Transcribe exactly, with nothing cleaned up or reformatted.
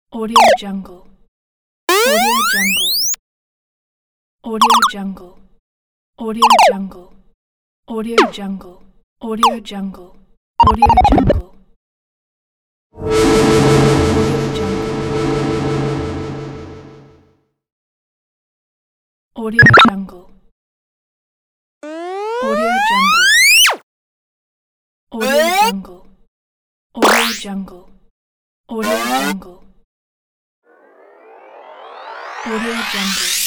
Audio Jungle. Audio Jungle. Audio Jungle. Audio Jungle. Audio Jungle. Audio Jungle. Audio Jungle. Audio Jungle. Audio Jungle. Audio Jungle. Audio Jungle. Audio Jungle. Audio Jungle.